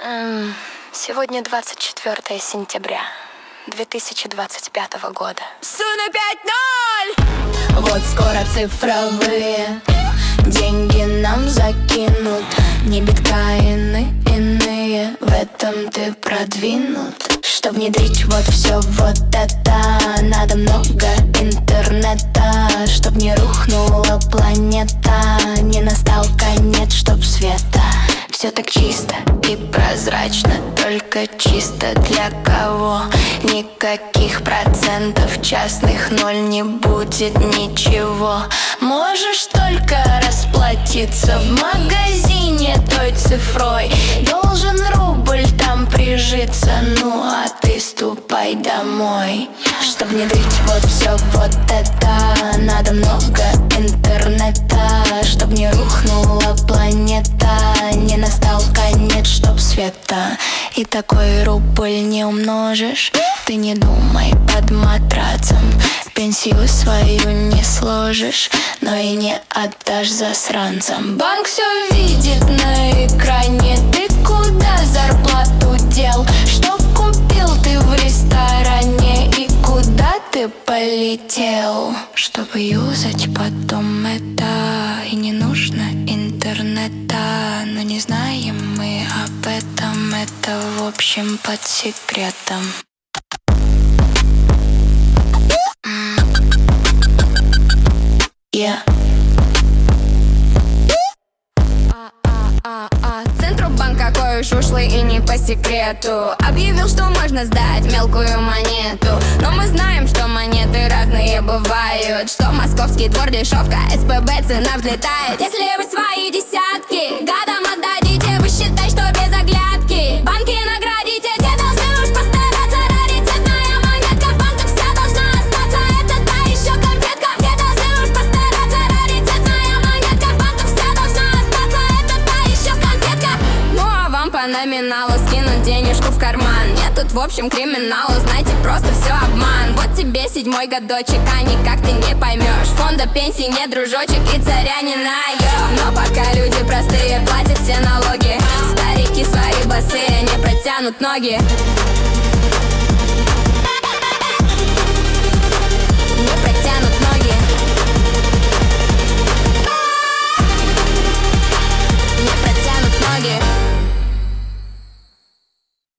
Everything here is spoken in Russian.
Сегодня 24 сентября 2025 года. Суна 5-0. Вот скоро цифровые деньги нам закинут. Не биткоины иные, в этом ты продвинут. Чтоб внедрить вот все вот это, надо много интернета. Чтоб не рухнула планета, не настал конец, чтоб света. Все так чисто и прозрачно, только чисто для кого? Никаких процентов частных, ноль, не будет ничего. Можешь только расплатиться в магазине той цифрой. Должен рубль там прижиться, ну а ты ступай домой. Чтоб внедрить вот все вот это, надо много интернета. Чтоб не рухнула планета, не настал конец, чтоб света. И такой рубль не умножишь, ты не думай под матрацем. Пенсию свою не сложишь, но и не отдашь засранцам. Банк все видит на экране, ты куда зарплату дел? Что купил ты в ресторане и куда ты полетел? Чтобы юзать потом это, и не нужно интернета. Но не знаем мы об этом, это в общем под секретом. Yeah. Центробанк какой уж ушлый и не по секрету объявил, что можно сдать мелкую монету. Но мы знаем, что монеты разные бывают, что московский двор дешевка, СПБ цена взлетает. Если вы свои десятки годом отдадите, вы считай, что без оглядки банки наградите. Те должны уж постараться, раритетная монетка в банках вся должна остаться. Это та еще конфетка. Те должны уж постараться, раритетная монетка в банках вся должна остаться. Это та еще конфетка. Ну а вам по номиналу скинуть денежку в карман. Нет тут в общем криминалу, знаете, просто все обман. Вот тебе 7-й годочек, а никак ты не поймешь. Фонда пенсии нет, дружочек, и царя не наешь. Но пока люди простые платят все налоги, старики свои босые не протянут ноги.